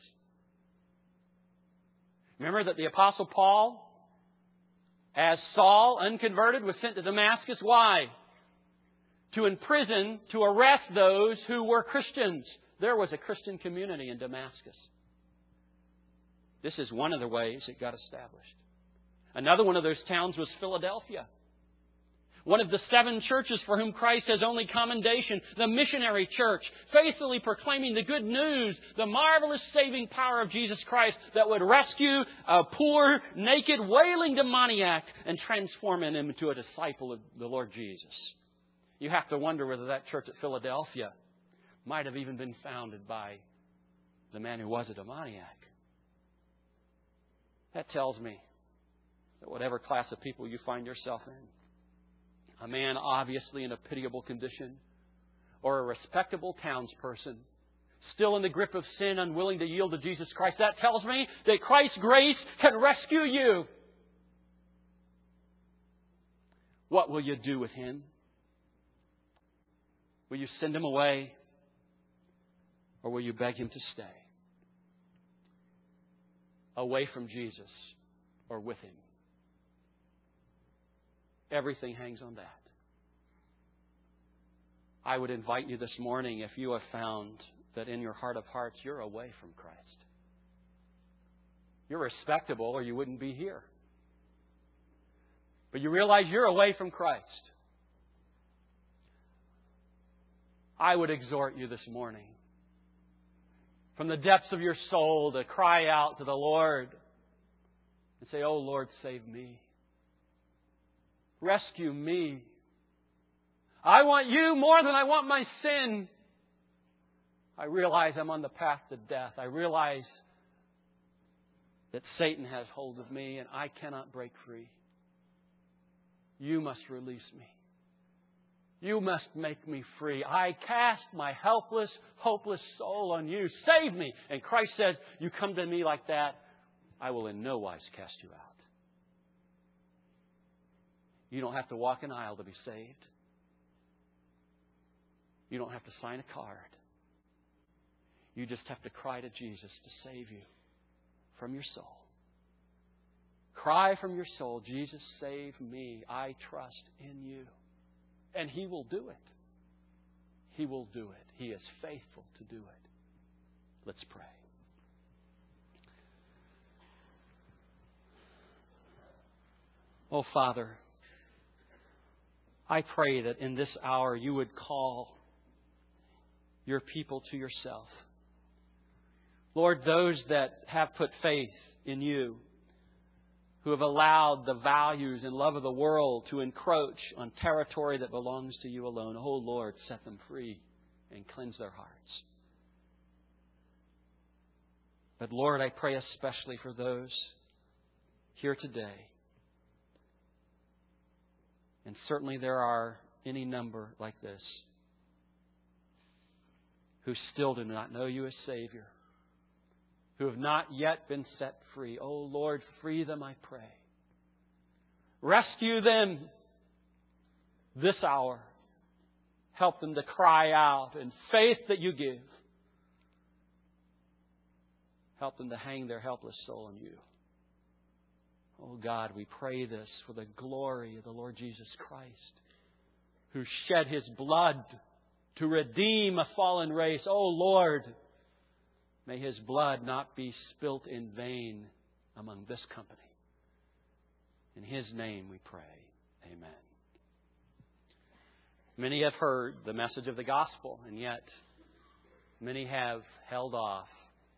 Remember that the Apostle Paul, as Saul, unconverted, was sent to Damascus. Why? To imprison, to arrest those who were Christians. There was a Christian community in Damascus. This is one of the ways it got established. Another one of those towns was Philadelphia. One of the 7 churches for whom Christ has only commendation, the missionary church, faithfully proclaiming the good news, the marvelous saving power of Jesus Christ that would rescue a poor, naked, wailing demoniac and transform him into a disciple of the Lord Jesus. You have to wonder whether that church at Philadelphia might have even been founded by the man who was a demoniac. That tells me that whatever class of people you find yourself in, a man obviously in a pitiable condition, or a respectable townsperson, still in the grip of sin, unwilling to yield to Jesus Christ, that tells me that Christ's grace can rescue you. What will you do with him? Will you send him away? Or will you beg him to stay? Away from Jesus or with him? Everything hangs on that. I would invite you this morning, if you have found that in your heart of hearts you're away from Christ. You're respectable or you wouldn't be here. But you realize you're away from Christ. I would exhort you this morning, from the depths of your soul, to cry out to the Lord and say, "Oh Lord, save me. Rescue me. I want you more than I want my sin. I realize I'm on the path to death. I realize that Satan has hold of me and I cannot break free. You must release me. You must make me free. I cast my helpless, hopeless soul on you. Save me." And Christ says, "You come to me like that, I will in no wise cast you out." You don't have to walk an aisle to be saved. You don't have to sign a card. You just have to cry to Jesus to save you from your soul. Cry from your soul, "Jesus, save me. I trust in you." And He will do it. He will do it. He is faithful to do it. Let's pray. Oh, Father, I pray that in this hour you would call your people to yourself. Lord, those that have put faith in you, who have allowed the values and love of the world to encroach on territory that belongs to you alone. Oh, Lord, set them free and cleanse their hearts. But Lord, I pray especially for those here today. And certainly there are any number like this who still do not know you as Savior, who have not yet been set free. Oh, Lord, free them, I pray. Rescue them this hour. Help them to cry out in faith that you give. Help them to hang their helpless soul on you. Oh, God, we pray this for the glory of the Lord Jesus Christ, who shed His blood to redeem a fallen race. Oh, Lord, may His blood not be spilt in vain among this company. In His name we pray. Amen. Many have heard the message of the gospel, and yet many have held off.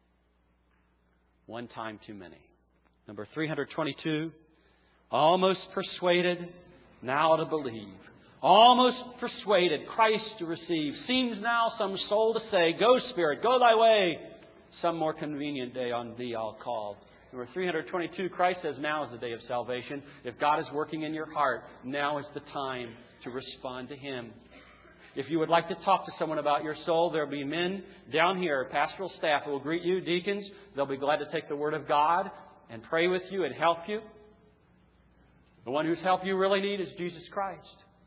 One time too many. Number 322, almost persuaded, now to believe. Almost persuaded, Christ to receive. Seems now some soul to say, Go, Spirit, go thy way. Some more convenient day on thee I'll call. Number 322, Christ says now is the day of salvation. If God is working in your heart, now is the time to respond to Him. If you would like to talk to someone about your soul, there will be men down here, pastoral staff, who will greet you, deacons. They'll be glad to take the Word of God and pray with you and help you. The one whose help you really need is Jesus Christ.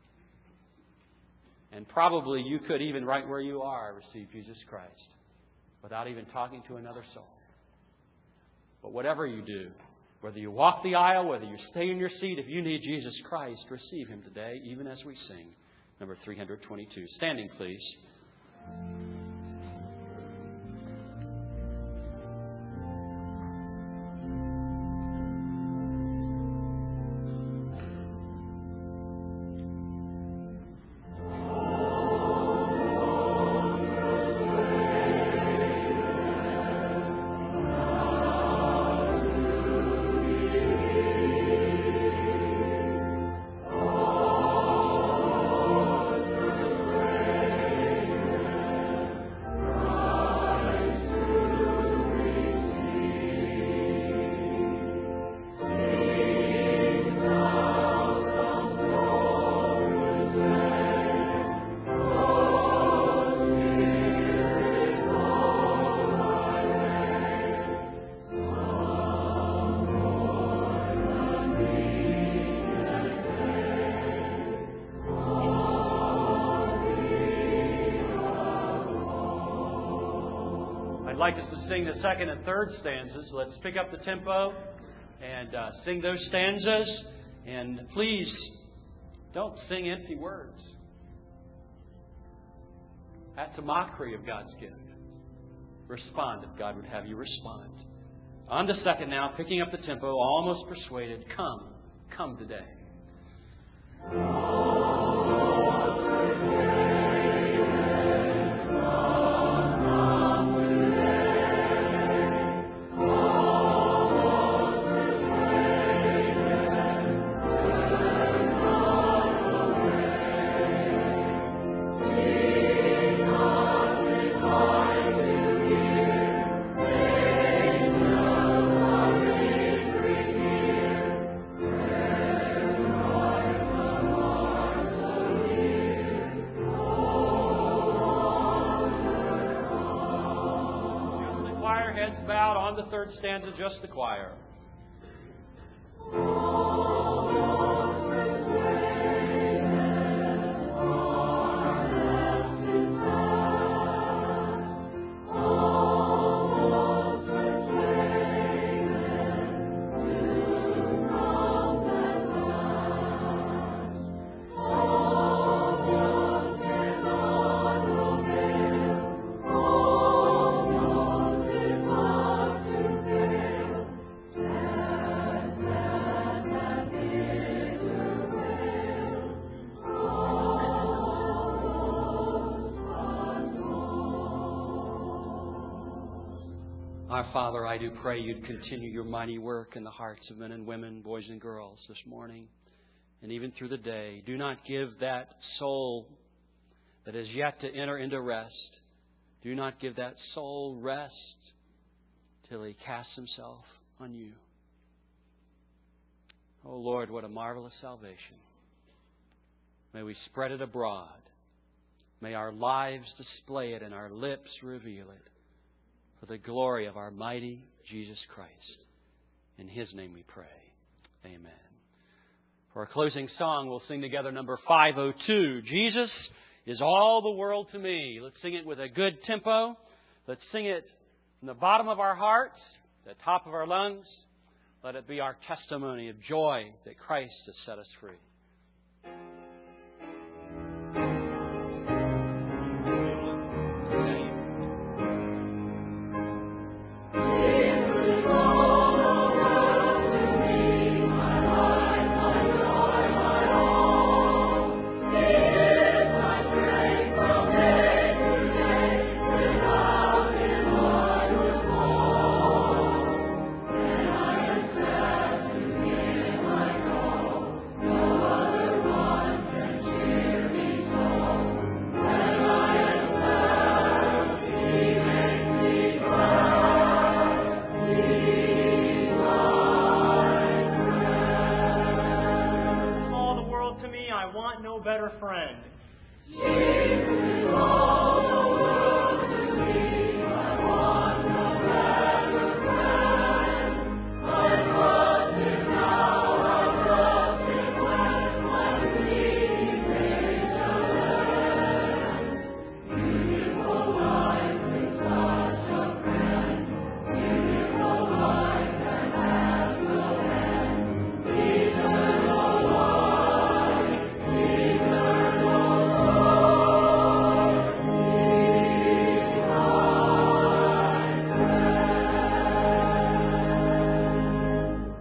And probably you could, even right where you are, receive Jesus Christ without even talking to another soul. But whatever you do, whether you walk the aisle, whether you stay in your seat, if you need Jesus Christ, receive Him today, even as we sing number 322. Standing, please. I'd like us to sing the second and third stanzas. Let's pick up the tempo and sing those stanzas. And please, don't sing empty words. That's a mockery of God's gift. Respond if God would have you respond. On the second now, picking up the tempo, almost persuaded. Come today. On the third stanza, just the choir. Our Father, I do pray You'd continue Your mighty work in the hearts of men and women, boys and girls this morning, and even through the day. Do not give that soul that is yet to enter into rest, do not give that soul rest till he casts himself on You. Oh Lord, what a marvelous salvation. May we spread it abroad. May our lives display it and our lips reveal it, for the glory of our mighty Jesus Christ. In His name we pray. Amen. For our closing song, we'll sing together number 502. Jesus is all the world to me. Let's sing it with a good tempo. Let's sing it from the bottom of our hearts, the top of our lungs. Let it be our testimony of joy that Christ has set us free. Thank you. me, I want no better friend. Jesus, all